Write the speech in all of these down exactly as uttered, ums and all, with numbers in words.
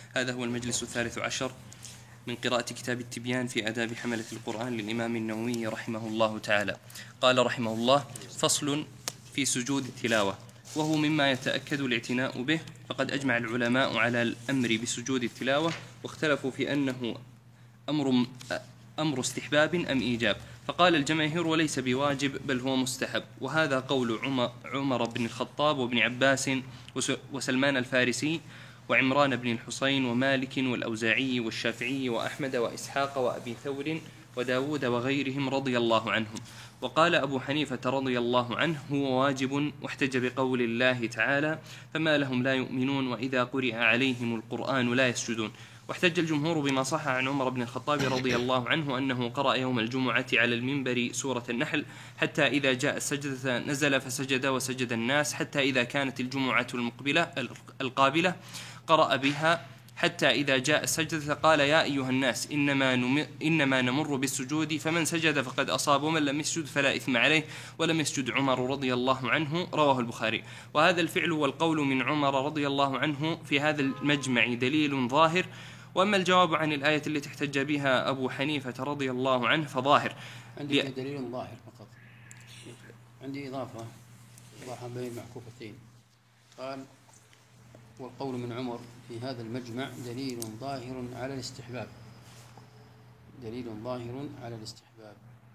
هذا هو المجلس الثالث عشر من قراءة كتاب التبيان في آداب حملة القرآن للإمام النووي رحمه الله تعالى. قال رحمه الله: فصل في سجود التلاوة، وهو مما يتأكد الاعتناء به، فقد أجمع العلماء على الأمر بسجود التلاوة، واختلفوا في أنه أمر, أمر استحباب أم إيجاب، فقال الجماهير وليس بواجب بل هو مستحب، وهذا قول عمر, عمر بن الخطاب وابن عباس وسلمان الفارسي وعمران بن الحسين ومالك والأوزاعي والشافعي وأحمد وإسحاق وأبي ثور وداود وغيرهم رضي الله عنهم. وقال أبو حنيفة رضي الله عنه: هو واجب، واحتج بقول الله تعالى: فما لهم لا يؤمنون وإذا قرئ عليهم القرآن لا يسجدون. واحتج الجمهور بما صح عن عمر بن الخطاب رضي الله عنه أنه قرأ يوم الجمعة على المنبر سورة النحل حتى إذا جاء السجدة نزل فسجد وسجد الناس، حتى إذا كانت الجمعة المقبلة القابلة قرأ بها، حتى إذا جاء السجدة قال: يا أيها الناس إنما, إنما نمر بالسجود، فمن سجد فقد أصاب ومن لم يسجد فلا إثم عليه، ولم يسجد عمر رضي الله عنه. رواه البخاري. وهذا الفعل والقول من عمر رضي الله عنه في هذا المجمع دليل ظاهر. وأما الجواب عن الآية التي احتج بها أبو حنيفة رضي الله عنه فظاهر. عندي دليل ظاهر فقط، عندي إضافة إضافة بين معكوفتين. قال: والقول من عمر في هذا المجمع دليل ظاهر على الاستحباب، دليل ظاهر على الاستحباب.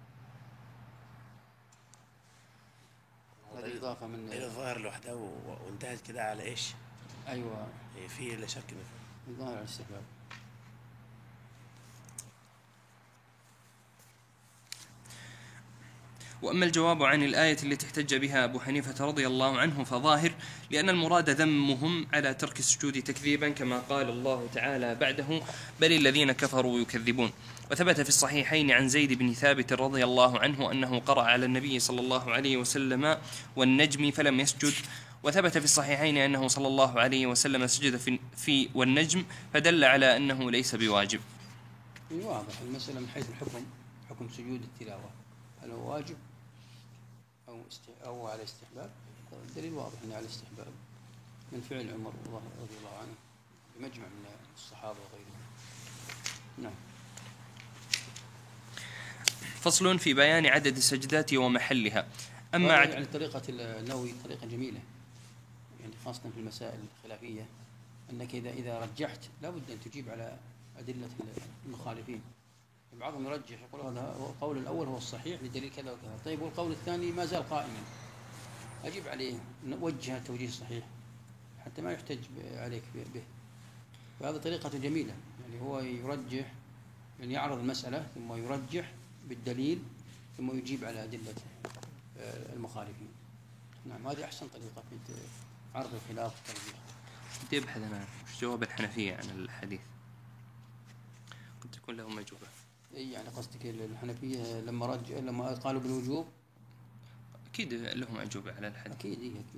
هذه إضافة من الظاهر لوحده وانتهت كده على إيش؟ أيوة، فيه لا شك ظاهر على الاستحباب. وأما الجواب عن الآية التي احتج بها أبو حنيفة رضي الله عنه فظاهر، لأن المراد ذمهم على ترك السجود تكذيبا، كما قال الله تعالى بعده: بل الذين كفروا يكذبون. وثبت في الصحيحين عن زيد بن ثابت رضي الله عنه أنه قرأ على النبي صلى الله عليه وسلم والنجم فلم يسجد. وثبت في الصحيحين أنه صلى الله عليه وسلم سجد في, في والنجم، فدل على أنه ليس بواجب. واضح المسألة من حيث الحكم، حكم سجود التلاوة هل هو واجب أو, أو على استحباب؟ الدليل واضح أنه على استحباب من فعل عمر رضي الله عنه بمجمع من الصحابة وغيرهم. نعم. فصل في بيان عدد السجدات ومحلها. أما عد... يعني طريقة النووي طريقة جميلة، يعني خاصة في المسائل الخلافية، أنك إذا إذا رجحت لابد أن تجيب على أدلة المخالفين. بعضهم يرجح يقول هذا القول الأول هو الصحيح لدليل كذا وكذا، طيب والقول الثاني ما زال قائما، أجيب عليه، وجه التوجيه الصحيح حتى ما يحتج عليك به. فهذه طريقة جميلة، يعني هو يرجح، يعني يعرض المسألة ثم يرجح بالدليل ثم يجيب على أدلة المخالفين. نعم، هذه أحسن طريقة في عرض الخلاف والترجيح. كنت يبحث أنا وش جواب الحنفية عن الحديث، قد تكون لهم أجوبة. أي يعني قصدك الحنفية لما رجع لما قالوا بالوجوب أكيد لهم أجوبة على الحديث. أكيد إيه أكيد.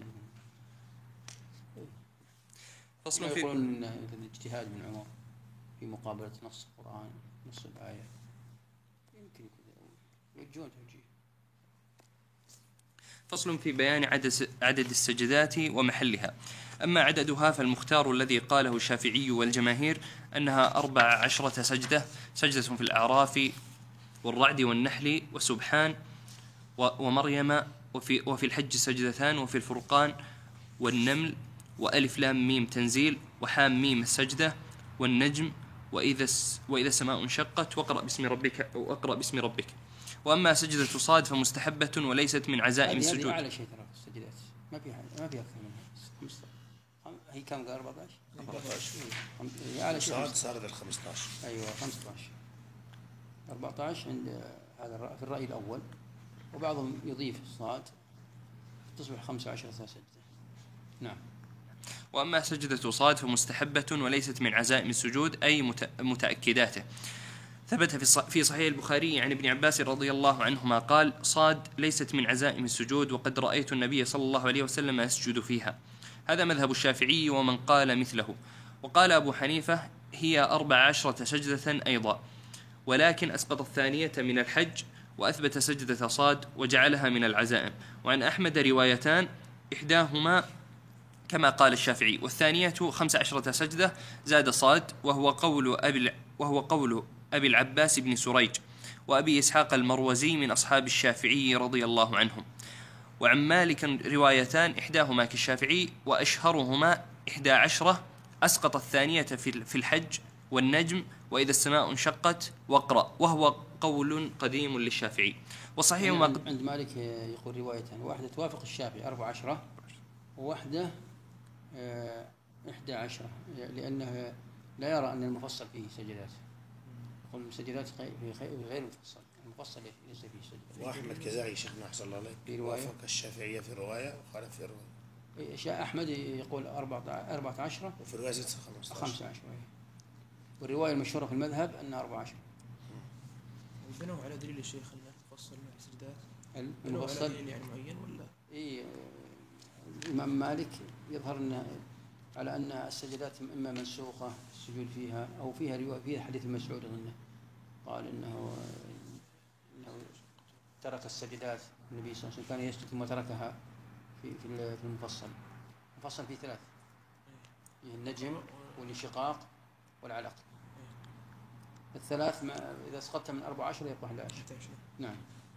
فصل في يقولون الاجتهاد من عمر في مقابلة نص القرآن نص الآية، يمكن يوجهون توجيه. فصل في بيان عدد عدد السجدات ومحلها. أما عددها فالمختار الذي قاله الشافعي والجماهير أنها أربع عشرة سجدة، سجدة في الأعراف والرعد والنحل وسبحان ومريم، وفي, وفي الحج سجدتان، وفي الفرقان والنمل وألف لام ميم تنزيل وحام ميم السجدة والنجم وإذا, وإذا السماء انشقت وقرأ باسم ربك وأقرأ باسم ربك. وأما سجدة صاد فمستحبة وليست من عزائم السجود. هذه أعلى شيء ترى في السجدات، ما في حاجة ما في أكثر منها. هي كم قال أربعة عشر؟ أربعة عشر. هي أعلى شيء. صاد صار ال خمسة عشر. أيوة خمسة عشر. أربعة عشر عند هذا في الرأي الأول، وبعضهم يضيف الصاد تصبح خمسة عشر سجدة. نعم. وأما سجدة صاد فمستحبة وليست من عزائم السجود أي متأكداته. ثبت في صحيح البخاري عن ابن عباس رضي الله عنهما قال: صاد ليست من عزائم السجود، وقد رأيت النبي صلى الله عليه وسلم يسجد فيها. هذا مذهب الشافعي ومن قال مثله. وقال أبو حنيفة: هي أربع عشرة سجدة أيضا، ولكن أسقط الثانية من الحج وأثبت سجدة صاد وجعلها من العزائم. وعن أحمد روايتان، إحداهما كما قال الشافعي. والثانية خمس عشرة سجدة زاد صاد، وهو قول أبي وهو قول أبي العباس بن سريج وأبي إسحاق المروزي من أصحاب الشافعي رضي الله عنهم. وعن مالك روايتان، إحداهما كالشافعي وأشهرهما إحدى عشرة، أسقط الثانية في الحج والنجم وإذا السماء انشقت واقرأ، وهو قول قديم للشافعي. وصحيح ما عند, عند مالك يقول روايتان، واحدة توافق الشافعي أربع عشرة، وواحدة إحدى عشرة، لأنه لا يرى أن المفصل فيه سجدات، يقول المسجدات غير المفصل، المفصل ليس فيه سجدات. وأحمد كذلك شيخنا أحسن الله عليك، في رواية وافق الشافعية في رواية وخالف في رواية. شاء أحمد يقول أربعة عشر، وفي الرواية زدت خمسة عشر، والرواية المشهورة في المذهب أنها أربعة عشر. بنوا على دليل الشيخ المفصل مع السجدات، المفصل يعني معين ولا؟ إيه، الإمام مالك يظهر أنه على أن السجدات إما منسوخة السجود فيها أو فيها رواية، فيها حديث مسعود أظنه قال إنه إنه ترك السجدات، النبي صلى الله عليه وسلم كان يسجد ثم تركها في في المفصل. المفصل فيه ثلاث، فيه النجم والانشقاق والعلق. الثلاث إذا سقطت من أربعة عشر يبقى أحد عشر. نعم.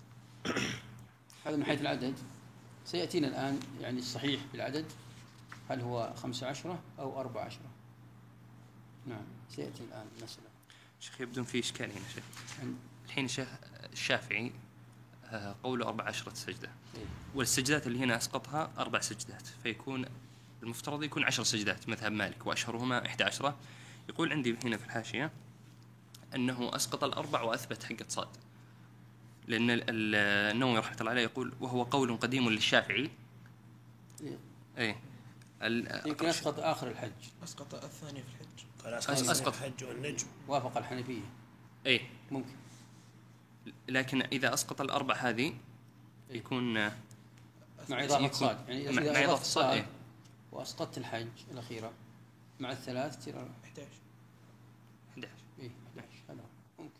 هذا من حيث العدد. سيأتينا الآن يعني الصحيح بالعدد، هل هو خمسة عشرة أو أربعة عشرة؟ نعم سيأتي الآن المسألة. شيخ يبدو في إشكال هنا شيخ. الحين الشيخ الشافعي قوله أربع عشرة سجدة، إيه؟ والسجدات اللي هنا أسقطها أربع سجدات، فيكون المفترض يكون عشر سجدات مذهب مالك، وأشهرهما إحدى عشرة. يقول عندي هنا في الحاشية أنه أسقط الأربع وأثبت حقة صاد، لأن النووي رحمة الله عليه يقول وهو قول قديم للشافعي. إيه؟ إيه. يمكن أسقط آخر الحج. أسقط الثانية في الحج. قال أسقط الحج والنجم. وافق الحنفية. إيه ممكن. لكن إذا أسقط الأربع هذه يكون مع إضافة صاد، يعني إذا مع إضافة صاد إيه؟ وأسقطت الحج الأخيرة مع الثلاث تصير أحد عشر. أحد عشر. إيه أحد عشر هذا ممكن.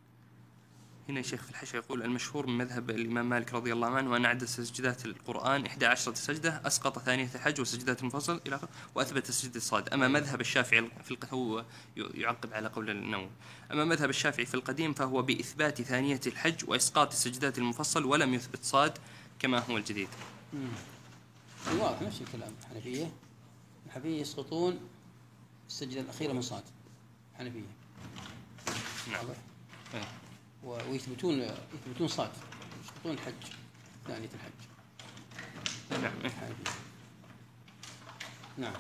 هنا الشيخ في الحاشية يقول المشهور من مذهب الإمام مالك رضي الله عنه وأن عدد سجدات القرآن إحدى عشرة سجدة، أسقط ثانية الحج وسجدات المفصل إلى آخره، وأثبت سجدة الصاد. أما مذهب الشافعي في الق... هو يعقب على قول النووي. أما مذهب الشافعي في القديم فهو بإثبات ثانية الحج وإسقاط سجدات المفصل، ولم يثبت صاد كما هو الجديد. واضح نفس الكلام. الحنفية الحنفية يسقطون السجدة الأخيرة من صاد، الحنفية. نعم. إيه. ويثبتون يثبتون صاد، يسقطون الحج ثانية الحج. نعم. الحنفية. نعم.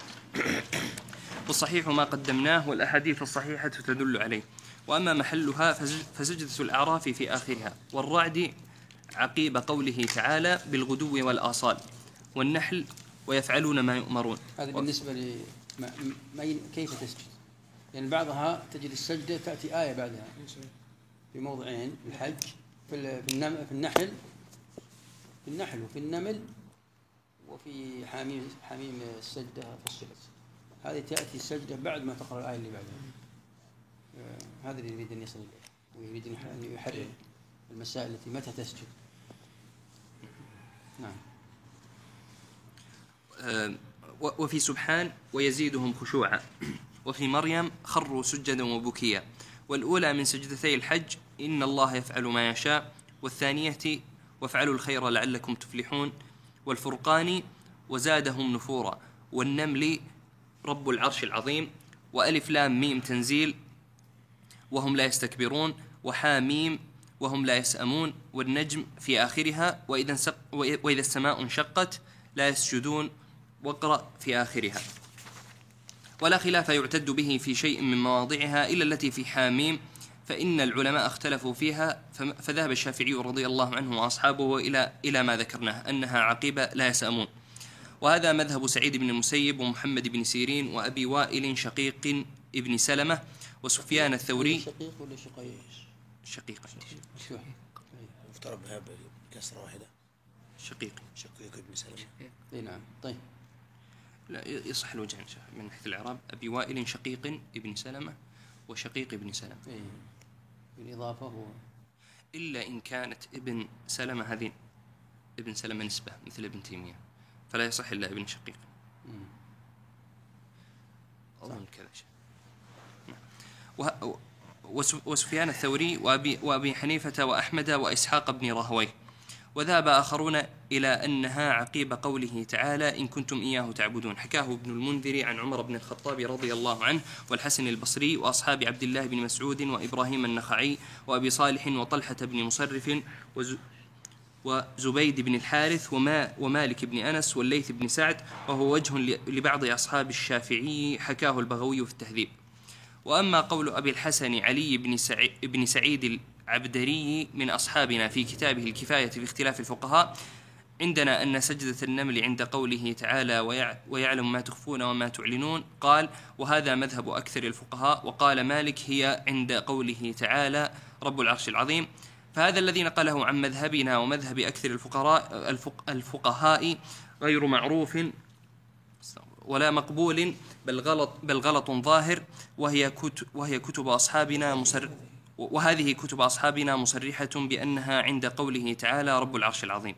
والصحيح ما قدمناه والأحاديث الصحيحة تدل عليه. وأما محلها فسجدة الأعراف في آخرها، والرعد عقيب قوله تعالى بالغدو والآصال، والنحل ويفعلون ما يؤمرون. هذا بالنسبة ل ما كيف تسجد، لأن يعني بعضها تجد السجدة تأتي آية بعدها في موضعين، في الحج في في النحل في النحل وفي النمل وفي حميم حميم السجدة فصلت، هذه تأتي السجدة بعد ما تقرأ الآية اللي بعدها. هذا اللي يريد أن يصل إليه، ويريد أن يحرر المسائل التي متى تسجد. نعم. وفي سبحان ويزيدهم خشوعا، وفي مريم خروا سجدا وبكيا. والأولى من سجدتي الحج إن الله يفعل ما يشاء، والثانية وافعلوا الخير لعلكم تفلحون، والفرقان وزادهم نفورا، والنمل رب العرش العظيم، وألف لام ميم تنزيل وهم لا يستكبرون، وحاميم وهم لا يسأمون، والنجم في آخرها، وإذا, وإذا السماء انشقت لا يسجدون، واقرأ في آخرها. ولا خلاف يعتد به في شيء من مواضعها إلا التي في حاميم، فإن العلماء اختلفوا فيها، فذهب الشافعي رضي الله عنه وأصحابه إلى إلى ما ذكرناه أنها عقيبة لا يسأمون. وهذا مذهب سعيد بن المسيب ومحمد بن سيرين وأبي وائل شقيق ابن سلمة وسفيان الثوري. شقيق ولا شقيق؟ شقيق. مفترض بها بكسرة واحدة. شقيق. شقيق ابن سلمة. اي نعم. طيب. لا يصح الوجهين من ناحية الإعراب، أبي وائل شقيق ابن سلمة وشقيق ابن سلمة. إيه. بالإضافة هو. إلا إن كانت ابن سلمة هذه ابن سلمة نسبة مثل ابن تيمية، فلا يصح إلا ابن شقيق. أظن كذا شيء. وه- وسفيان الثوري وأبي, وأبي حنيفة وأحمد وإسحاق بن راهويه. وذهب آخرون إلى أنها عقيب قوله تعالى إن كنتم إياه تعبدون. حكاه ابن المنذر عن عمر بن الخطاب رضي الله عنه والحسن البصري وأصحاب عبد الله بن مسعود وإبراهيم النخعي وأبي صالح وطلحة بن مصرف وز وزبيد بن الحارث وما ومالك بن أنس والليث بن سعد، وهو وجه لبعض أصحاب الشافعي حكاه البغوي في التهذيب. وأما قول أبي الحسن علي بن, سعي بن سعيد العبدري من أصحابنا في كتابه الكفاية في اختلاف الفقهاء عندنا أن سجدة النمل عند قوله تعالى ويعلم ما تخفون وما تعلنون، قال وهذا مذهب أكثر الفقهاء. وقال مالك هي عند قوله تعالى رب العرش العظيم. فهذا الذي نقله عن مذهبنا ومذهب أكثر الفقهاء الفقهاء غير معروف ولا مقبول، بل غلط بل غلط ظاهر، وهي كتب وهي كتب أصحابنا مصر وهذه كتب أصحابنا مصرحة بأنها عند قوله تعالى رب العرش العظيم.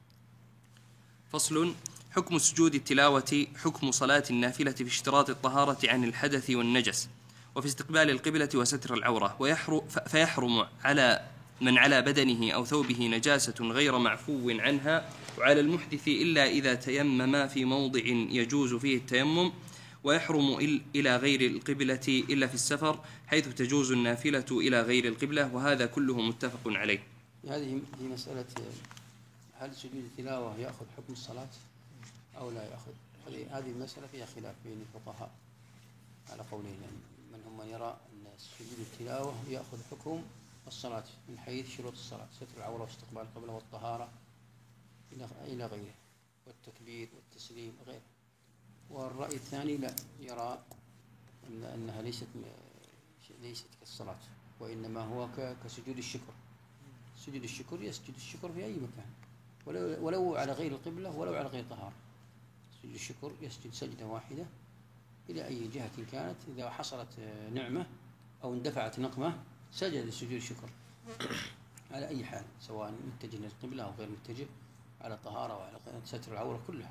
فصل. حكم سجود التلاوة حكم صلاة النافلة في اشتراط الطهارة عن الحدث والنجس، وفي استقبال القبلة وستر العورة، ويحرم فيحرم على من على بدنه أو ثوبه نجاسة غير معفو عنها، وعلى المحدث إلا إذا تيمم في موضع يجوز فيه التيمم، ويحرم إلى غير القبلة إلا في السفر حيث تجوز النافلة إلى غير القبلة، وهذا كله متفق عليه. هذه هي مسألة هل سجود التلاوة يأخذ حكم الصلاة أو لا يأخذ؟ هذه المسألة فيها خلاف بين الفقهاء على قولين، يعني من هم من يرى أن سجود التلاوة يأخذ حكم الصلاة من حيث شروط الصلاة، ستر العورة واستقبال القبلة والطهارة إلى غيره، والتكبير والتسليم وغيره. والرأي الثاني لا، يرى أن أنها ليست ليست كالصلاة، وإنما هو كسجود الشكر. سجود الشكر يسجد الشكر في أي مكان، ولو, ولو على غير القبلة ولو على غير طهارة. سجود الشكر يسجد سجدة واحدة إلى أي جهة كانت، إذا حصلت نعمة أو اندفعت نقمة سجد سجود الشكر على أي حال، سواء متجه للقبلة أو غير متجه، على طهارة وعلى ستر العورة كلها.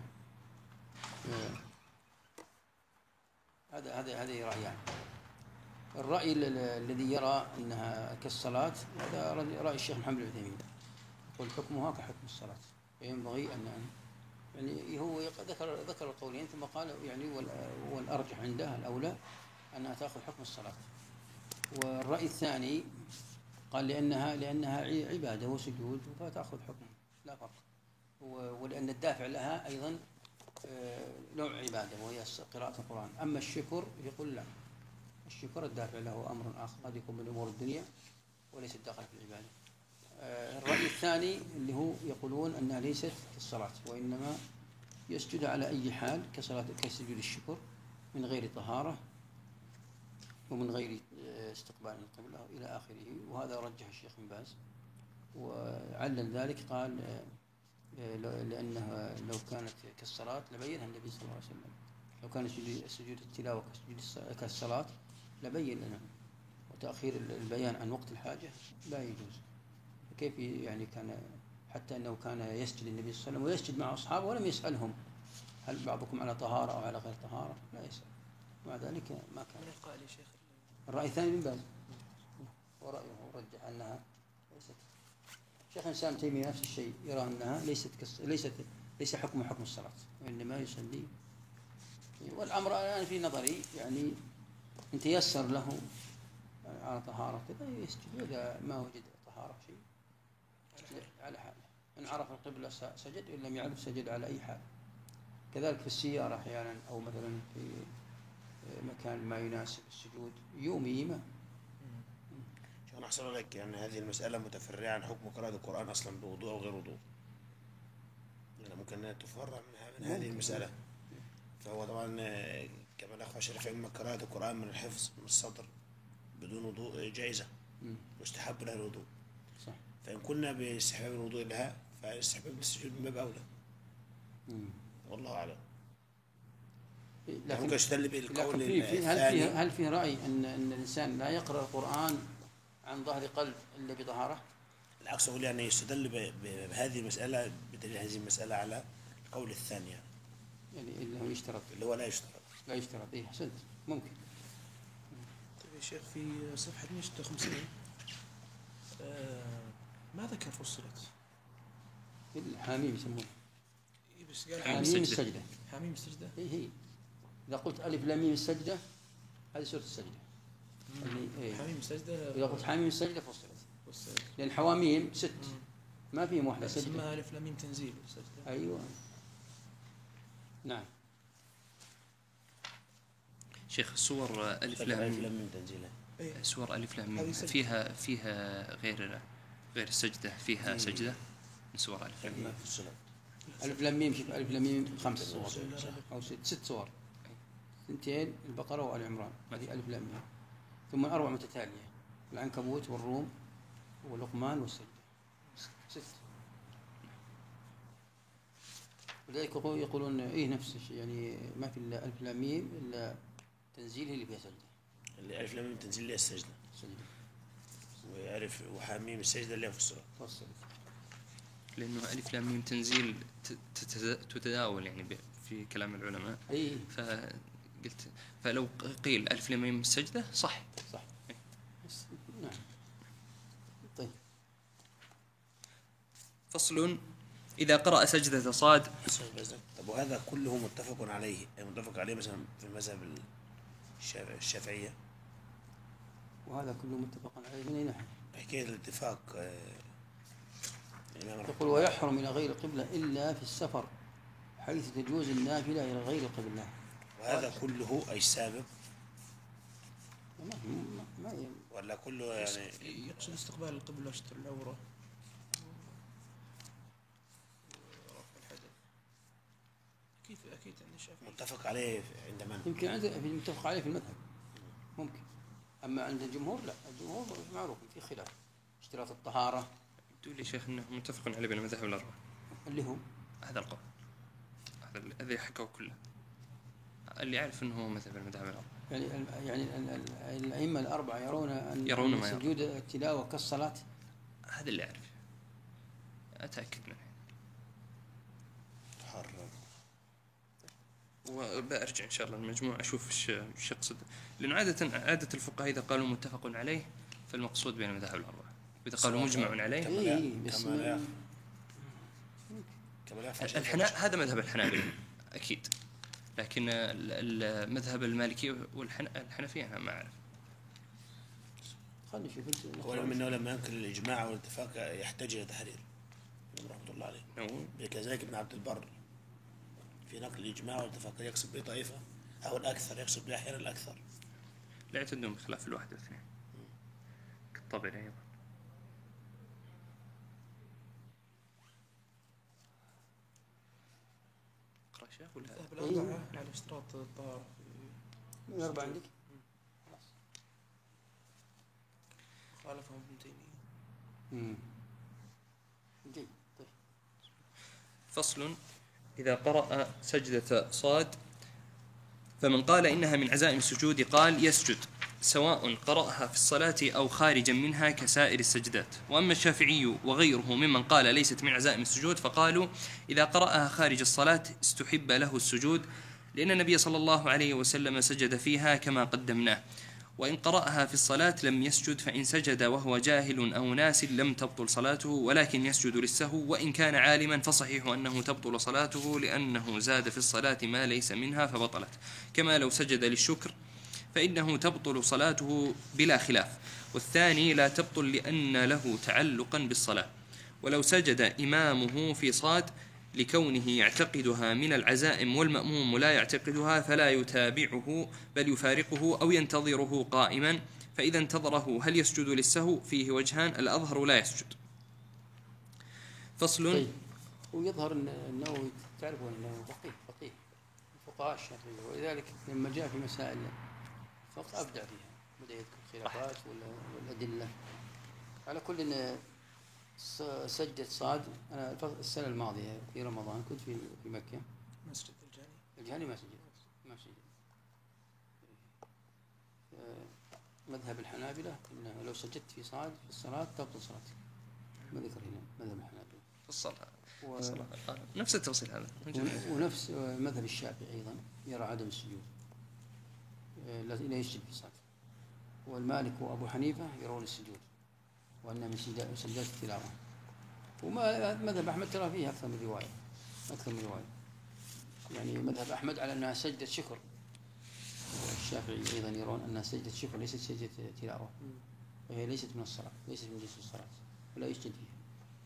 هذا هذا هذا رأيان. الرأي الذي يرى أنها كالصلاة هذا رأي الشيخ محمد بن عثيمين، يقول حكمها كحكم الصلاة، فينبغي أن يعني هو ذكر ذكر القولين ثم قال يعني والأرجح عنده الأولى أنها تأخذ حكم الصلاة. والرأي الثاني قال لأنها لأنها عبادة وسجود فتأخذ حكم لا فرق، ولأن الدافع لها أيضا نوع عبادة وهي قراءة القرآن. أما الشكر يقول لا، الشكر الدافع له أمر آخر قد يكون من أمور الدنيا وليس داخل في العبادة. الرأي الثاني اللي هو يقولون أنها ليست كالصلاة، وإنما يسجد على أي حال كصلاة كسجود الشكر من غير طهارة ومن غير استقبال القبلة إلى آخره. وهذا رجح الشيخ بن باز، وعلل ذلك قال لأنها لو كانت كالصلاة لبينها النبي صلى الله عليه وسلم، لو كان سجود التلاوة كالصلاة لبين لنا، وتأخير البيان عن وقت الحاجة لا يجوز. فكيف يعني كان حتى أنه كان يسجد النبي صلى الله عليه وسلم ويسجد مع أصحابه ولم يسألهم هل بعضكم على طهارة أو على غير طهارة، لا يسأل، مع ذلك ما كان. الرأي الثاني من باز ورأيه رجح أنها ليست. شيخ الإسلام تيمية نفس الشيء، يرى أنها ليست كس... ليست ليس حكم حكم الصلاة، وإنما يصلي. والأمر الآن في نظري يعني إن تيسر له على طهارة كذا يسجد، إذا ما وجد طهارة شيء على حاله. إن عرف القبلة سجد، إن لم يعرف سجد على أي حال. كذلك في السيارة أحيانا، أو مثلا في مكان ما يناسب السجود يومي ما. شو أحسن لك يعني هذه المسألة متفرعة عن حكم قراءة القرآن أصلا بوضوء أو غير وضوء، يعني ممكن أن تفرع منها من هذه المسألة. فهو طبعا كما الأخوة شرف إما قراءة القرآن من الحفظ من الصدر بدون وضوء جائزة واستحب لها الوضوء، صح. فإن كنا باستحباب الوضوء لها فاستحباب السجود من باب أولى. والله أعلم. لكن يستدل بالقول هل فيه هل فيه رأي أن أن الإنسان لا يقرأ القرآن عن ظهر قلب إلا بطهارة؟ العكس، أقول يعني يستدل بهذه المسألة بدليل هذه المسألة على القول الثاني. يعني اللي هو يشترط اللي هو لا يشترط. لا يشترط. إيه أحسنت، ممكن. طيب يا شيخ في صفحة مئة وستة وخمسين آه ما ذكر فصلت. الحاميم يسمونه إيه بس قال حاميم حاميم السجدة. السجدة. حميم السجدة. هي هي إذا قلت ألف لام ميم السجدة هذه سورة السجدة. اللي إيه. حميم السجدة. إذا قلت حاميم السجدة فصلت، فصلت. لأن حواميم ست ما فيهم واحدة بس سجدة. اسمها ألف لام ميم تنزيل السجدة. أيوة نعم. شيخ سور ألف ألف لام لام من تنزيله. إيه. سور ألف لام هذه ميم سجدة. فيها فيها غير غير السجدة، فيها سجدة من سور ألف لام ميم. ما في الصلاة. ألف لام ميم شوف ألف لام ميم خمس صور أو ست ست صور، ثنتين البقرة وآل عمران، هذه ألف لام ميم. ثم أربع متتالية، العنكبوت والروم ولقمان والسجدة، ست. ولذلك يقولون إيه نفس الشيء، يعني ما في إلا ألف لام ميم إلا تنزيل هي اللي فيها سجدة. اللي ألف لام من تنزيل اللي هي السجدة. السجدة وألف وحاميم السجدة اللي هي في الصلاة. توصلت. لأنه ألف لام ميم تنزيل ت- تتز- تتداول يعني ب- في كلام العلماء، أي فقلت فلو قيل ألف لام ميم السجدة صح. صح. بس- نعم. طيب فصل إذا قرأ سجدة صاد. طب وهذا كله متفق عليه، متفق عليه مثلا في المذهب الشافعي- الشافعية. وهذا كله متفق عليه من أي ناحية؟ حكاية الاتفاق آه، الإمام رحمه يقول ويحرم إلى غير القبلة إلا في السفر حيث تجوز النافلة إلى غير القبلة. وهذا كله أي سابق ما ما, ما ي- ولا كله يعني يقصد استقبال القبلة وستر العورة ورفع الحدث. أكيد أكيد عند الشافعي. متفق عليه عند من؟ يمكن عند في المتفق عليه في المذهب ممكن، أما عند الجمهور لا، الجمهور معروف في خلاف اشتراط الطهارة يقول لي شيخ أنه متفق عليه بين المذاهب الأربعة. اللي هو هذا القول، هذا الذي حكوا كله، اللي يعرف أنه هو مذهب المذاهب الأربعة. يعني ال- يعني ال- ال- الأئمة الأربعة يرون أن يرون أن ما يرون. سجود التلاوة كالصلاة. هذا اللي أعرف، أتأكد منه حرر. وبأرجع إن شاء الله المجموع أشوف إيش إيش يقصد، لأنه عادة عادة الفقهاء إذا قالوا متفق عليه فالمقصود بين المذاهب الأربعة، وإذا قالوا مجمع عليه كما إيه، لا بس كما لا ما- كما لا يفعل الحناء هذا مذهب الحنابلة أكيد، لكن ال- المذهب المالكي والحنفية أنا ما أعرف. خلينا نشوف انت- ولو منه لما ينكر الإجماع والاتفاق يحتاج إلى تحرير رحمة الله عليه. نعم. كذلك ابن عبد البر في نقل الإجماع والاتفاق يقصد به طائفة أو الأكثر، يقصد به أحيانا الأكثر. لا يعتدون بخلاف الواحد والاثنين كالطبري أيضا. اقرأ شيخ ولا المذاهب الأربعة على اشتراط الطهارة. من الأربعة عندك؟ خالفهم ابن تيمية. مم. جيد. طيب فصل إذا قرأ سجدة صاد فمن قال إنها من عزائم السجود قال يسجد سواء قرأها في الصلاة أو خارجا منها كسائر السجدات. وأما الشافعي وغيره ممن قال ليست من عزائم السجود فقالوا إذا قرأها خارج الصلاة استحب له السجود، لأن النبي صلى الله عليه وسلم سجد فيها كما قدمناه. وإن قرأها في الصلاة لم يسجد، فإن سجد وهو جاهل أو ناس لم تبطل صلاته ولكن يسجد للسهو، وإن كان عالما فصحيح أنه تبطل صلاته لأنه زاد في الصلاة ما ليس منها فبطلت، كما لو سجد للشكر فإنه تبطل صلاته بلا خلاف. والثاني لا تبطل لأن له تعلقا بالصلاة. ولو سجد إمامه في صاد لكونه يعتقدها من العزائم والمأموم لا يعتقدها فلا يتابعه بل يفارقه أو ينتظره قائما، فإذا انتظره هل يسجد للسهو؟ فيه وجهان، الأظهر لا يسجد. فصل. طيب ويظهر ان النووي تعرفون انه فقيه فقيه الفقهاء الشافعية، ولذلك لما جاء في مسائل الفقه ابدع فيها، بدا يذكر الخلافات وال- والادله. على كل إن ص- سجدة صاد، انا الف- السنه الماضيه في رمضان كنت في في مكه، مسجد الجاني. الجهني ما سجد ما سجد. آه، مذهب الحنابلة انه لو سجدت في صاد في الصلاه تبطل صلاتك، ما ذكر هنا مذهب الحنابلة. الصلاة و- الصلاة. آه. نفس التفصيل هذا موجود. ونفس مذهب الشافعي أيضا يرى عدم السجود، آه، لا يسجد في صلاته. والمالك وأبو حنيفة يرون السجود وأن من سجدات سجدات التلاوة. وما مذهب أحمد ترى فيه أكثر من رواية، أكثر من رواية. يعني مذهب أحمد على أنها سجدة شكر، الشافعي أيضا يرون أنها سجدة شكر ليست سجدة تلاوة، وهي ليست من الصلاة، ليست من جنس الصلاة ولا يسجد فيها.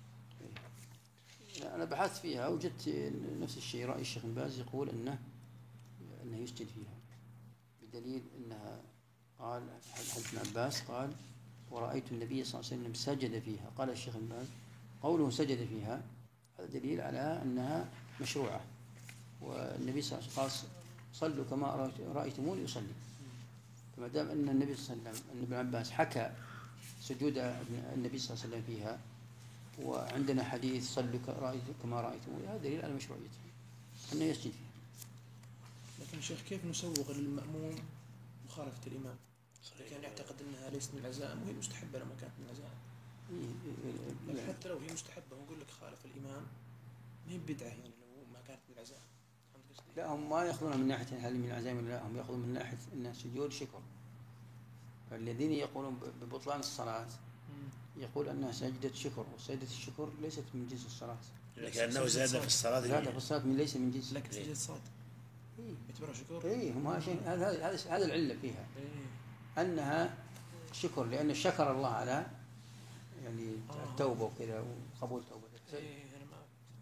أنا بحثت فيها وجدت نفس الشيء، رأي الشيخ بن باز يقول أنه أنه يسجد فيها، بدليل أنها قال حديث ابن عباس قال ورأيت النبي صلى الله عليه وسلم سجد فيها. قال الشيخ بن باز قوله سجد فيها هذا دليل على أنها مشروعة، والنبي صلى الله عليه وسلم قال صلوا كما رأيتموني يصلي. فما دام أن النبي صلى الله عليه وسلم أن ابن عباس حكى سجود النبي صلى الله عليه وسلم فيها، وعندنا حديث صلوا كما رأيتموني، هذا دليل على مشروعيته أنه يسجد فيها. لكن شيخ كيف نسوغ للمأموم مخالفة الإمام؟ كان يعتقد أنها ليست من العزائم وهي مستحبة لما كانت من العزائم. لكن حتى لو هي مستحبة ونقول لك خالف الإمام ما هي بدعة يعني لو ما كانت من العزائم. لا هم ما يأخذون من ناحية هل من العزائم، لا هم يأخذون من ناحية أنها سجود شكر. فالذين يقولون ببطلان الصلاة يقول أنها سجدة شكر، وسجدة الشكر ليست من جنس الصلاة، لكنه زاد في الصلاة. زاد في الصلاة من ليس من جنس. لكن سجدة صاد يعتبرها شكر. إيه هم هذا هذا هذا العلة فيها، إيه. أنها شكر، لأن شكر الله على يعني آه. التوبة وكذا وقبول توبة. إيه أنا ما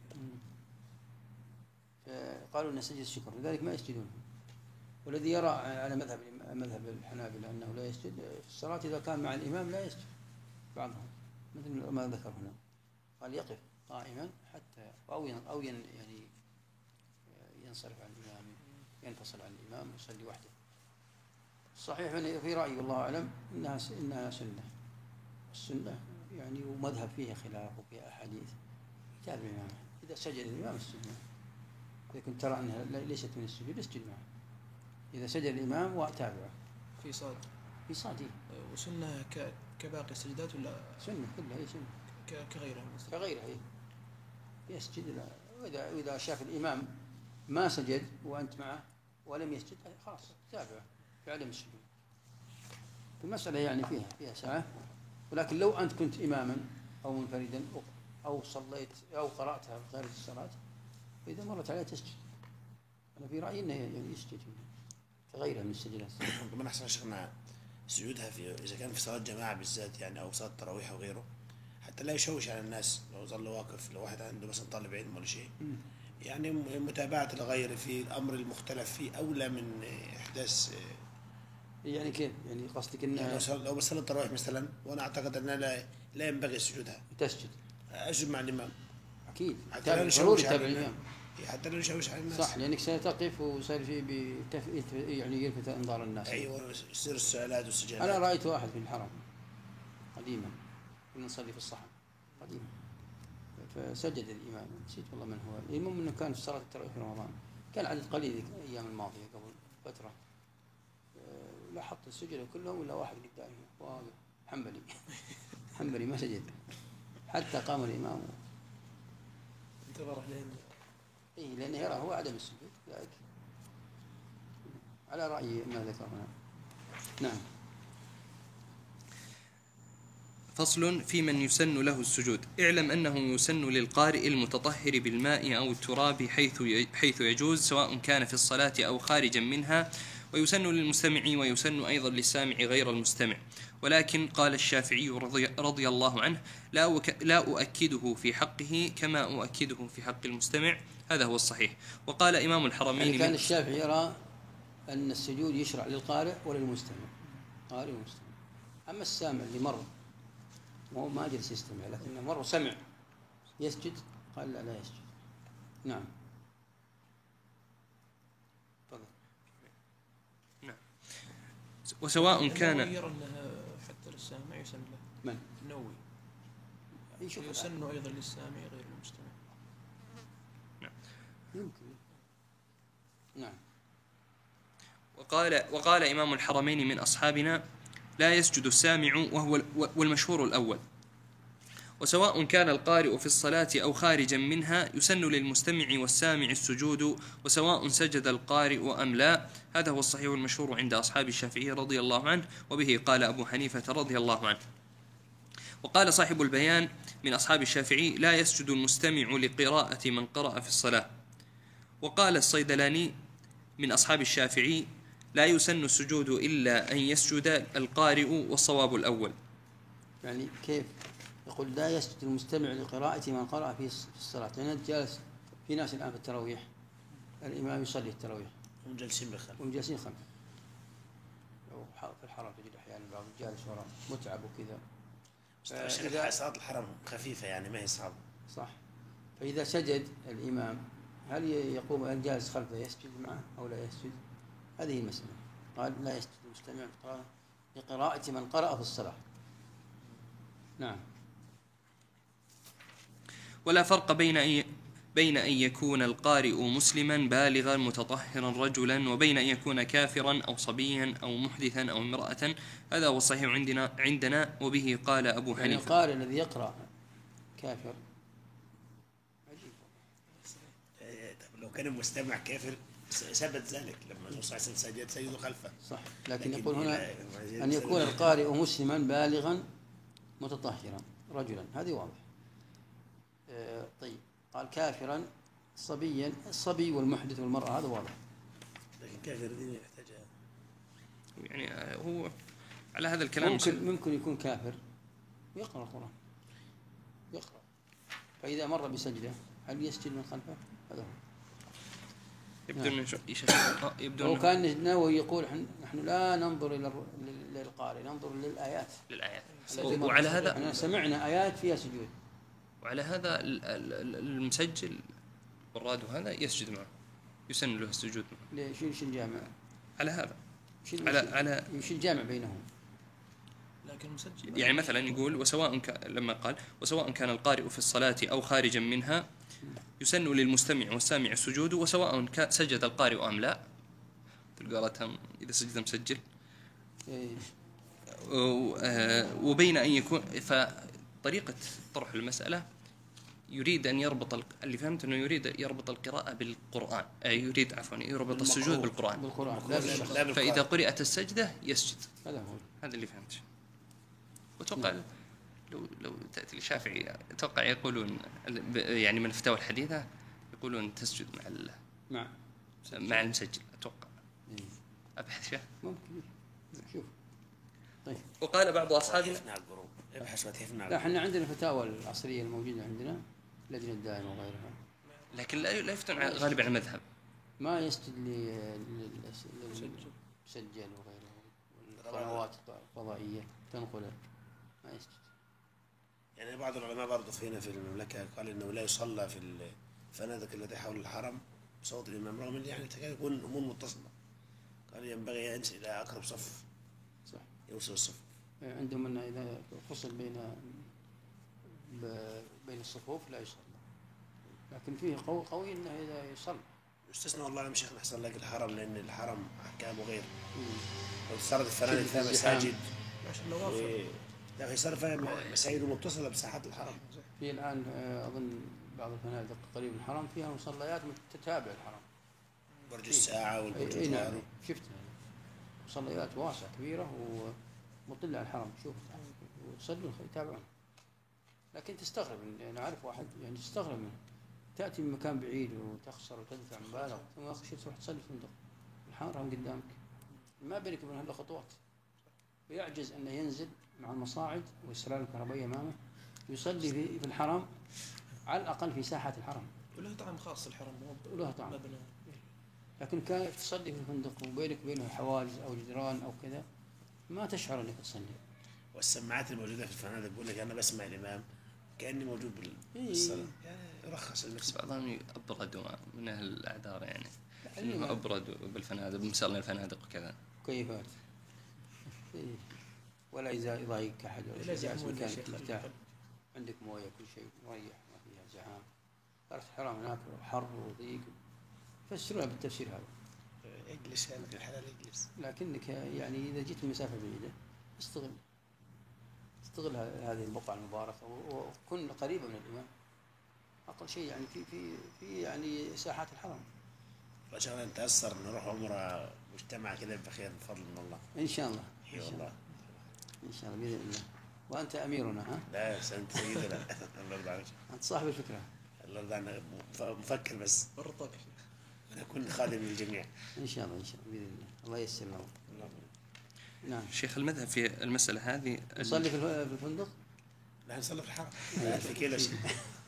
قالوا أن سجد الشكر، لذلك ما يسجدون. والذي يرى على مذهب مذهب الحنابلة أنه لا يسجد في الصلاة إذا كان مع الإمام لا يسجد بعضهم، مثل ما ذكر هنا قال يقف قائما حتى أو أو يعني ينصرف عن الإمام، ينفصل عن الإمام ويصلي وحده. صحيح في رأيي والله أعلم إنها إنها سنة، السنة يعني ومذهب فيها خلاف وفيها أحاديث، يتابع الإمام إذا سجد الإمام اسجد معه، إذا كنت ترى أنها ليست من السجود اسجد معه، إذا سجد الإمام وتابعه في صاد في صادي. وسنة ك كباقي السجدات ولا سنة كلها هي سنة ك كغيرها من السجدات؟ كغيرها هي يسجد. وإذا إذا شاف الإمام ما سجد وأنت معه ولم يسجد خلاص تابعه في عدم السجود. المسألة يعني فيها فيها ساعة، ولكن لو أنت كنت إماما أو منفردا أو صليت أو قرأتها خارج الصلاة فإذا مرت عليها تسجد. أنا في رأيي أنه يعني يسجد كغيرها من السجدات. كمان أحسن شيخنا سجودها في إذا كان في صلاة جماعة بالذات يعني أو صلاة تراويح وغيره، حتى لا يشوش على الناس. لو ظل واقف لو واحد عنده مثلا طالب علم ولا شيء يعني متابعة الغير في الأمر المختلف فيه أولى من إحداث. يعني كيف؟ يعني قصدك إن يعني لو بصلي التراويح مثلا وأنا أعتقد أن لا لا ينبغي سجودها تسجد أسجد مع الإمام أكيد، حتى لا نشوش على الإمام، حتى لا نشوش على الناس. صح، لأنك ستقف وصار في بتف... يعني يلفت أنظار الناس. أيوة يصير السؤالات والسجالات. أنا رأيت واحد في الحرم قديما كنا نصلي في الصحن قديما فسجد الإمام، نسيت والله من هو. المهم أنه كان في صلاة التراويح في رمضان، كان عدد قليل ذيك الأيام الماضية قبل فترة، لاحظت السجدة كلهم إلا واحد قدامي واقف حنبلي حنبلي ما سجد حتى قام الإمام انتظر لين إيه لأنه يرى هو عدم السجود ذلك على رأي ما ذكر هنا. نعم. فصل في من يسن له السجود. اعلم أنه يسن للقارئ المتطهر بالماء أو التراب حيث حيث يجوز سواء كان في الصلاة أو خارجا منها، ويسن للمستمع ويسن أيضا للسامع غير المستمع. ولكن قال الشافعي رضي, رضي الله عنه لا, لا أؤكده في حقه كما أؤكده في حق المستمع، هذا هو الصحيح. وقال إمام الحرمين يعني كان الشافعي يرى أن السجود يشرع للقارئ وللمستمع، قارئ ومستمع. أما السامع اللي مر وهو ما جلس يستمع لكنه مر وسمع يسجد، قال لا لا يسجد. نعم تفضل. نعم. وسواء كان يرى أنها حتى للسامع يسن له. من؟ النووي يشوف يسن أيضا للسامع غير المستمع. نعم. يمكن. نعم. وقال وقال إمام الحرمين من أصحابنا لا يسجد السامع، وهو والمشهور الأول. وسواء كان القارئ في الصلاة أو خارجا منها يسن للمستمع والسامع السجود، وسواء سجد القارئ أم لا. هذا هو الصحيح المشهور عند أصحاب الشافعي رضي الله عنه، وبه قال أبو حنيفة رضي الله عنه. وقال صاحب البيان من أصحاب الشافعي: لا يسجد المستمع لقراءة من قرأ في الصلاة. وقال الصيدلاني من أصحاب الشافعي: لا يسن السجود إلا أن يسجد القارئ، والصواب الأول. يعني كيف يقول لا يسجد المستمع لقراءة من قرأ في الصلاة؟ يعني جالس في ناس الآن في التراويح، الإمام يصلي التراويح هم جالسين بالخلف هم جالسين خلف، لو في الحرم تجد أحيانا بعض جالس وراء متعب وكذا. فإذا صلاة الحرم خفيفة يعني ما هي صعبة. صح. فإذا سجد الإمام هل يقوم الجالس خلفه يسجد معه أو لا يسجد؟ هذه المسألة. قال لا يسجد المستمع لقراءة من قرأ في الصلاة. نعم. ولا فرق بين أن بين أن يكون القارئ مسلما بالغا متطهرا رجلا، وبين أن يكون كافرا أو صبيا أو محدثا أو امرأة. هذا هو الصحيح عندنا عندنا وبه قال أبو يعني حنيفة. القارئ الذي يقرأ كافر عجيب. لو كان المستمع كافر ثبت ذلك لما الرسول صلى الله عليه وسلم سجد سجدوا خلفه. صح. لكن, لكن يقول هنا إلى- أن يكون القارئ مسلما بالغا متطهرا رجلا، هذه واضح. آه طيب، قال كافرا صبيا، الصبي والمحدث والمرأة هذا واضح. لكن كافر دين يحتاج يعني هو على هذا الكلام ممكن ممكن يكون كافر ويقرأ القرآن يقرأ، فإذا مر بسجدة هل يسجد من خلفه؟ هذا هو. يبدو أنه يبدو لو أنه كان ناوي يقول نحن لا ننظر إلى للقارئ، ننظر للآيات. للآيات. التي وعلى هذا احنا سمعنا آيات فيها سجود، وعلى هذا ال- ال- المسجل والراد هذا يسجد معه، يسن له السجود معه. ليش ايش الجامع؟ على هذا وش على على وش الجامع بينهم؟ لكن مسجل يعني مثلا يقول وسواء ك... لما قال وسواء كان القارئ في الصلاة أو خارجا منها يسن للمستمع والسامع السجود، وسواء ك... سجد القارئ أم لا. تلقى إذا سجد مسجل. إيه. و... آه، وبين أن يكون فطريقة طرح المسألة يريد أن يربط ال... اللي فهمت أنه يريد يربط القراءة بالقرآن، أي يريد عفوا يربط السجود بالقرآن. بالقرآن لا بالشخص. لا بالقرآن. فإذا قرأت السجدة يسجد. هذا هو. هذا اللي فهمت. وأتوقع لو لو تأتي الشافعي أتوقع يقولون يعني من الفتاوى الحديثة يقولون تسجد مع ال... مع مع المسجل. أتوقع إيه. أبحث فيها. ممكن. شوف. طيب. وقال بعض أصحابنا وتحفنا على الجروب، ابحث وتحفنا على لا احنا عندنا الفتاوى العصرية الموجودة عندنا، اللجنة الدائمة وغيرها، لكن لا لا يفتون غالبا على المذهب. ما يسجد للمسجل وغيره، والقنوات الفضائية تنقله ما يسجد. يعني بعض العلماء برضه هنا في المملكة قال إنه لا يصلى في الفنادق التي حول الحرم بصوت الإمام، رغم أن يعني تكاد يكون أمور متصلة. قال ينبغي أن ينزل إلى أقرب صف. صح. يوصل الصف. عندهم أن إذا فصل بين بين الصفوف لا يصلى، لكن فيه قوي قوي أنه إذا يصلى يستثنى والله لم شيخنا أحسن لك الحرم، لأن الحرم أحكامه غير. لو صارت الفنادق فيها مساجد عشان نوافق. إيه. لا هي صار فيها مساجد متصلة بساحات الحرم. في الآن أظن بعض الفنادق قريب من الحرم فيها مصليات تتابع الحرم، برج الساعة والبرج اي نعم الجواري. شفتها مصليات واسعة كبيرة ومطلة على الحرم، شوف وتصلوا يتابعون. لكن تستغرب، أنا أعرف واحد يعني تستغرب منه، تأتي من مكان بعيد وتخسر وتدفع مبالغ ثم آخر شيء تروح تصلي في فندق الحرم قدامك، ما بينك وبين هذه خطوات، ويعجز أنه ينزل مع المصاعد والسلال الكهربائية أمامه يصلي في في الحرم على الأقل في ساحة الحرم. وله طعم خاص الحرم. وله طعم. لكن كان تصلي في الفندق وبينك وبينه حواجز أو جدران أو كذا ما تشعر أنك تصلي. والسماعات الموجودة في الفنادق بيقول لك أنا بسمع الإمام كأني موجود بالصلاة. يعني يرخص بس المكسب. بعضهم أبرد من أهل الأعذار يعني اللي إنه ما- أبرد بالفنادق بمثال الفنادق وكذا. كيفات إيه. ولا إذا يضايقك أحد ولا لا شيء، زحمة ولا مكانك شيء خلي مرتاح، بالك. عندك موية كل شيء مريح ما فيها زحام. صارت حرام هناك حر وضيق، فسروها بالتفسير هذا. اجلس يا ابن الحلال اجلس. لكنك يعني إذا جيت من مسافة بعيدة استغل استغل ه- هذه البقعة المباركة و- وكن قريبا من الإمام، أقل شيء يعني في في في يعني ساحات الحرم. عشان نتأثر نروح عمرة مجتمع كده بخير بفضل من الله. إن شاء الله. اي والله. إن شاء الله بإذن الله. وأنت أميرنا ها؟ لا انت سيدنا الله يرضى عليك. أنت صاحب الفكرة. الله يرضى عنك. مف- مفكر بس برطق. انا اكون خادم للجميع. إن شاء الله إن شاء الله بإذن الله. الله ييسر له. الله. نعم. شيخ المذهب في المسألة هذه نصلي في الف- في الفندق؟ لا نصلي في الحرم. ألف كيلو شيء.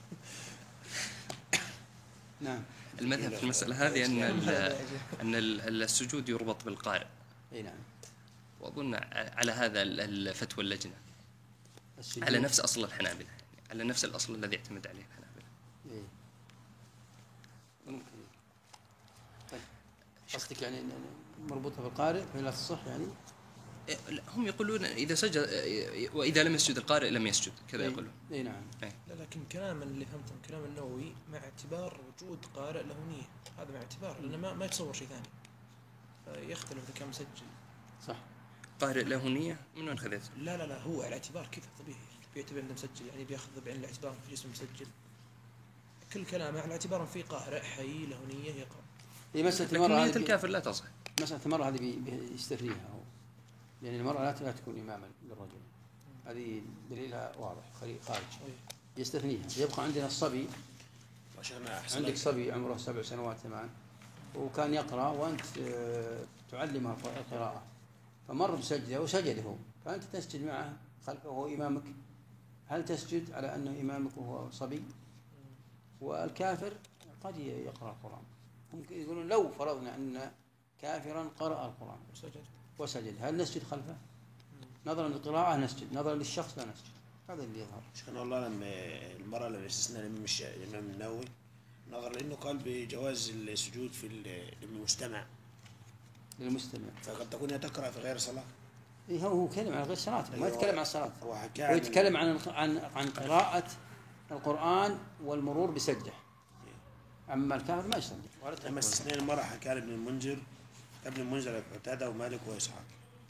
نعم. المذهب في المسألة هذه أن ال- أن ال- السجود يربط بالقارئ، أي نعم. وأظن على هذا ال- الفتوى اللجنة السجود. على نفس أصل الحنابلة، يعني على نفس الأصل الذي اعتمد عليه الحنابلة. إيه. ممكن. طيب. قصدك يعني إن- إن مربوطة بالقارئ فلا تصح يعني؟ إيه، لا، هم يقولون إذا سجد وإذا لم يسجد القارئ لم يسجد، كذا إيه. يقولون. اي نعم. لا لكن كلام اللي فهمته من كلام النووي مع اعتبار وجود قارئ له نية، هذا مع اعتبار لأنه ما, ما يتصور شيء ثاني، فيختلف إذا كان مسجل. صح. قارئ له نية، من وين خذيت؟ لا لا لا هو على اعتبار كذا طبيعي، بيعتبر انه مسجل يعني بياخذ بعين الاعتبار في جسم مسجل. كل كلامه على اعتبار في قارئ حي له نية يقرأ. هي مسألة لكن المرأة نية هذه بي- الكافر لا تصح. مسألة المرأة هذه بي- بي- يستثنيها هو، لأن المرأة لا لا تكون إماما للرجل، هذه دليلها واضح خارج خارج. يستثنيها. يبقى عندنا الصبي، عشان احسن عندك لك. صبي عمره سبع سنوات ثمان وكان يقرأ وأنت آه، تعلمه القراءة، فمر بسجدة وسجد هو، فأنت تسجد معه خلفه وهو إمامك. هل تسجد على أنه إمامك وهو صبي؟ والكافر قد يقرأ القرآن. ممكن يقولون لو فرضنا أن كافرا قرأ القرآن وسجد. وسجد، هل نسجد خلفه؟ نظرا للقراءة نسجد، نظرا للشخص لا نسجد. هذا اللي يظهر. عشان والله لما المرأة لما استثنى الإمام الش- الإمام النووي نظر لأنه قال بجواز السجود في ال- المجتمع، للمستمع. فقد تكون هي تقرأ في غير صلاة. إيه هو هو يتكلم عن غير صلاة، ما أيوة. يتكلم عن الصلاة. هو حكى عن- ويتكلم عن عن عن قراءة القرآن والمرور بسجدة. أما الكافر ما يصلي ولا لما تقرأ. استثناء المرأة حكى ابن المنذر ابن المنذر قتادة ومالك وإسحاق.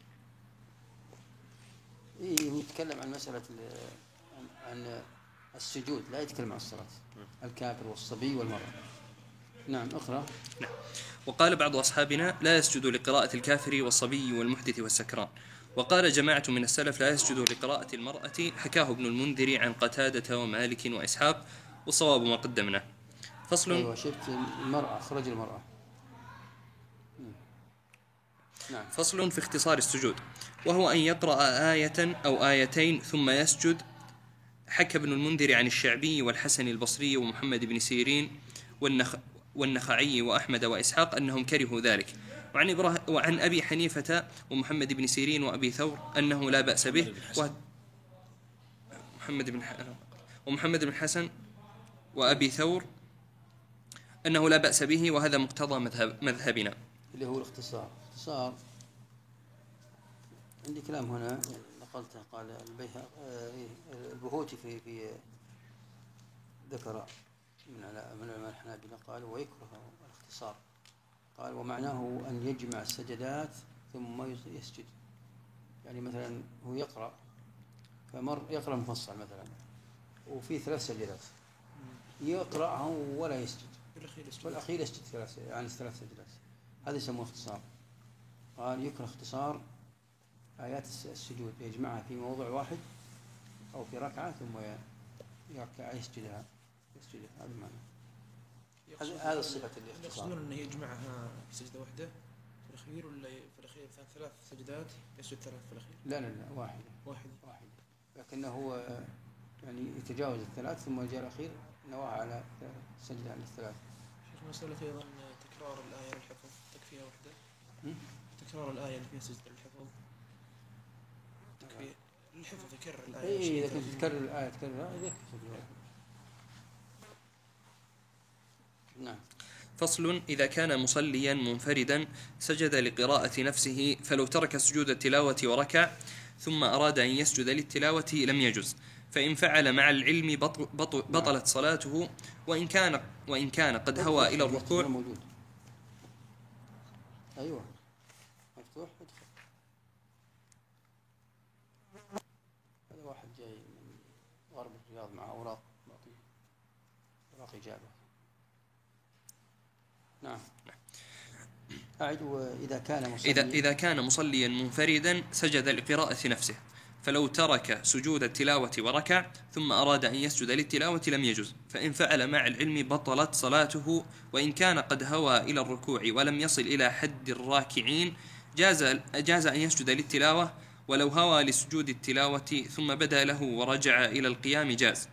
إيه هو يتكلم عن مسألة ال- عن, عن السجود، لا يتكلم عن الصلاة. الكافر والصبي والمرأة. نعم اقرأ. نعم. وقال بعض أصحابنا لا يسجد لقراءة الكافر والصبي والمحدث والسكران. وقال جماعة من السلف لا يسجد لقراءة المرأة، حكاه ابن المنذر عن قتادة ومالك وإسحاق، والصواب ما قدمناه. فصل. أيوة شفت المرأة، أخرج المرأة. مم. نعم. فصل في اختصار السجود، وهو أن يقرأ آية أو آيتين ثم يسجد. حكى ابن المنذر عن الشعبي والحسن البصري ومحمد بن سيرين والنخ والنخعي وأحمد وإسحاق أنهم كرهوا ذلك، وعن, إبراه وعن أبي حنيفة ومحمد بن سيرين وأبي ثور أنه لا بأس به، و... محمد بن ح... ومحمد بن حسن وأبي ثور أنه لا بأس به، وهذا مقتضى مذهب مذهبنا. اللي هو الاختصار. اختصار عندي كلام هنا يعني نقلته، قال البيهق آه، إيه، البهوتي في في ذكر من على من علماء الحنابلة قال ويكره الاختصار، قال ومعناه أن يجمع السجدات ثم يسجد. يعني مثلا هو يقرأ فمر يقرأ مفصل مثلا وفي ثلاث سجدات يقرأهم ولا يسجد، بالأخير يسجد. والأخير يسجد ثلاث يعني ثلاث سجدات، هذا يسموه اختصار. قال يكره اختصار آيات السجود، يجمعها في موضع واحد أو في ركعة ثم يركع يسجدها يسجدها، هذا معنى. يقصدون- هذا الصفة الاختصار. يقصدون أنه يجمعها في سجدة واحدة في الأخير، ولا في الأخير ثلاث سجدات يسجد ثلاث في الأخير؟ لا لا لا واحدة واحد. واحدة، لكنه هو يعني يتجاوز الثلاث ثم جاء الأخير نواها على سجدة على الثلاث. شيخ مسألة أيضا تكرار الآية للحفظ تكفيها وحدة؟ م? تكرار الآية اللي فيها سجدة للحفظ تكفي الحفظ يكرر الآية إيه عشرين إذا كنت ثلاثين. تكرر الآية تكرر الآية يكفي سجدة واحدة. نعم. فصل. إذا كان مصليا منفردا سجد لقراءة نفسه، فلو ترك سجود التلاوة وركع ثم أراد أن يسجد للتلاوة لم يجز، فإن فعل مع العلم بطل بطل بطلت صلاته، وإن كان وإن كان قد هوى إلى الركوع. موجود. أيوة مفتوح ادخل. هذا واحد واحد جاي من غرب الرياض مع أوراق بعطيه أوراق إجابة. نعم. أعد. وإذا كان مصليا إذا إذا كان مصليا منفردا سجد لقراءة نفسه، فلو ترك سجود التلاوة وركع ثم أراد أن يسجد للتلاوة لم يجز، فإن فعل مع العلم بطلت صلاته، وإن كان قد هوى إلى الركوع ولم يصل إلى حد الراكعين جاز جاز أن يسجد للتلاوة، ولو هوى لسجود التلاوة ثم بدا له ورجع إلى القيام جاز.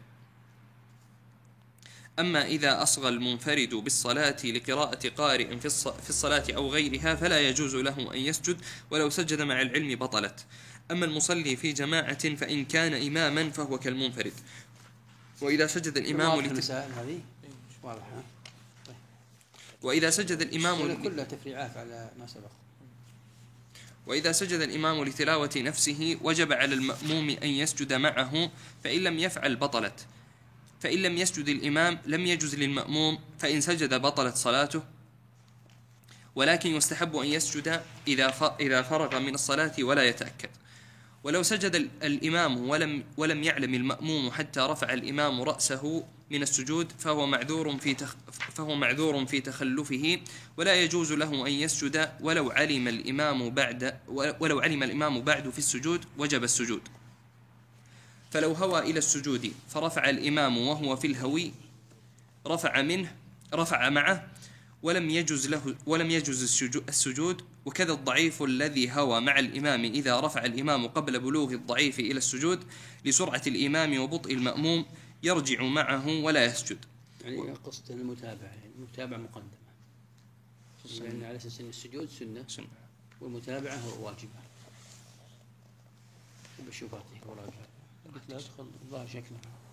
أما إذا أصغى المنفرد بالصلاة لقراءة قارئ في الصلاة أو غيرها فلا يجوز له أن يسجد، ولو سجد مع العلم بطلت. أما المصلي في جماعة فإن كان إماما فهو كالمنفرد. وإذا سجد الإمام لت... المسائل هذه واضحة. وإذا سجد الإمام كلها تفريعات على ما سبق. وإذا سجد الإمام لتلاوة نفسه وجب على المأموم أن يسجد معه، فإن لم يفعل بطلت. فإن لم يسجد الإمام لم يجز للمأموم، فإن سجد بطلت صلاته، ولكن يستحب أن يسجد إذا إذا فرغ من الصلاة ولا يتأكد. ولو سجد الإمام ولم ولم يعلم المأموم حتى رفع الإمام رأسه من السجود فهو معذور في تخ فهو معذور في تخلفه، ولا يجوز له أن يسجد ولو علم الإمام بعد ولو علم الإمام بعد في السجود وجب السجود. فلو هوى إلى السجود فرفع الإمام وهو في الهوي رفع منه رفع معه ولم يجوز له ولم يجوز السجود. وكذا الضعيف الذي هوى مع الإمام إذا رفع الإمام قبل بلوغ الضعيف إلى السجود لسرعة الإمام وبطء المأموم يرجع معه ولا يسجد. يعني قصد المتابعة، يعني المتابعة مقدمة، لأن على أساس أن السجود سنة, سنة. والمتابعة هو واجبة. وبشوفاتك وراجع قلت لا أدخل الظاهر شكله